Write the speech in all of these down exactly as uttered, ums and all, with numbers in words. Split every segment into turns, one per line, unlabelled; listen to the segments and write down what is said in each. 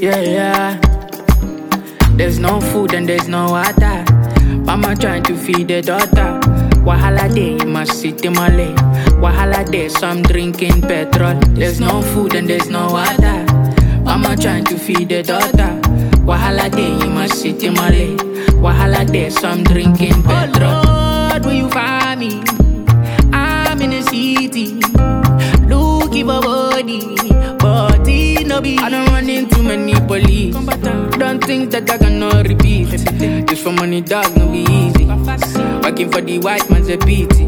Yeah, yeah. There's no food and there's no water. Mama trying to feed the daughter. Wahala day, you must sit in my lane. Wahala day, so I'm drinking petrol. There's no food and there's no water. Mama trying to feed the daughter. Wahala day, you must sit in my lane. Wahala day, so I'm drinking petrol. Oh Lord, will you find me? I'm in the city, looking for body, but it no be. I don't run into many police. Don't think that I cannot repeat. Just for money, dog, no be easy. Working for the white man's a pity.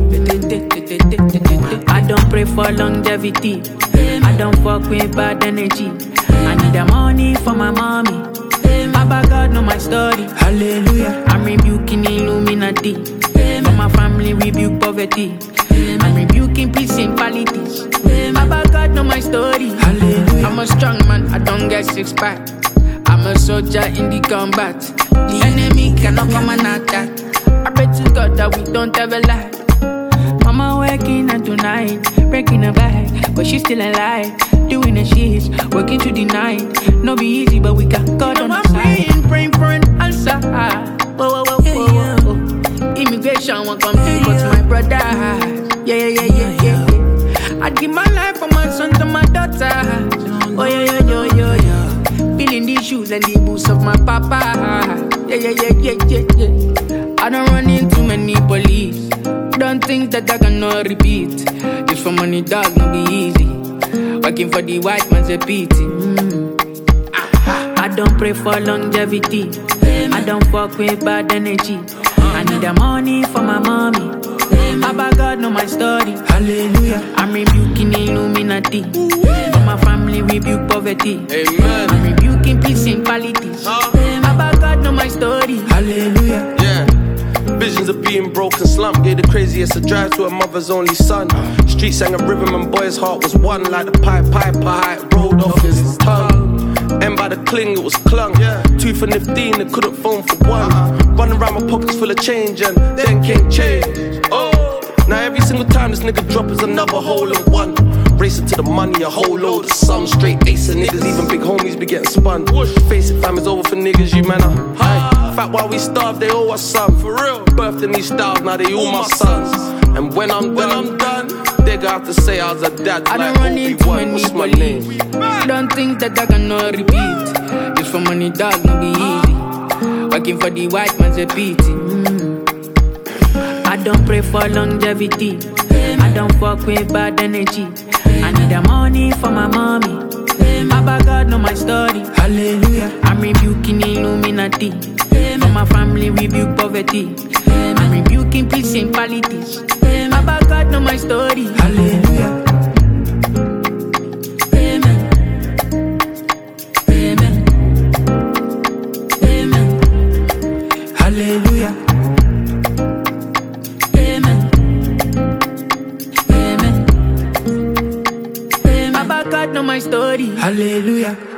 I don't pray for longevity. I don't fuck with bad energy. I need the money for my mommy. Baba God know my story. Hallelujah. I'm rebuking Illuminati. For my family, rebuke poverty. I'm rebuking peace in politics. Baba God know my story. Hallelujah. I'm a strong man, I don't get six pack. I'm a soldier in the combat. The enemy cannot come and attack. I pray to God that we don't ever lie. Mama working at tonight, breaking her back, but she's still alive. Doing the shit, working through the night. No be easy, but we got God on our side. Praying, praying for an answer. Whoa, whoa, whoa, whoa, whoa. Immigration won't come through, but my brother. Yeah, yeah, yeah, yeah, yeah. I'd give my life for my son and my daughter. Oh, yeah, yeah, yeah, yeah, yeah. Feeling the shoes and the boots of my papa. Yeah, yeah, yeah, yeah, yeah, yeah. I don't run into many police. Don't think that I cannot repeat. Just for money, dog, no be easy. Working for the white man's a pity. Mm. I don't pray for longevity. I don't fuck with bad energy. I need the money for my mommy. Baba God know my story. Hallelujah. I'm rebuking Illuminati. For my family, rebuke poverty. Amen. I'm rebuking peace in politics. Baba God know my story. Hallelujah.
Yeah. Visions of being broken, slump gave the craziest a drive to her mother's only son. Street sang a rhythm and boy's heart was one. Like the pipe piper, how it rolled off his tongue. And by the cling it was clung. Two for fifteen, they couldn't phone for one. Running around my pockets full of change and then came change. Oh, now every single time this nigga drop is another hole in one. Racing to the money, a whole load of some straight ace of niggas, even big homies be getting spun. Face it, fam, it's over for niggas, you man are high. Fact, while we starve, they owe us some. For real, birthed in these styles, now they all my sons. And when I'm done, I'm done, they gonna have to say I was a dad.
I don't run into many police. Don't think that I cannot repeat. Just for money, dog, no be easy. Working for the white man's a pity. Mm. I don't pray for longevity. I don't fuck with bad energy. I need the money for my mommy. Baba God know my story. Hallelujah. I'm rebuking Illuminati. For my family, rebuke poverty. I'm rebuking peace in politics. Baba God know my story. Hallelujah. Amen. Amen. Amen. Hallelujah. God know my story. Hallelujah.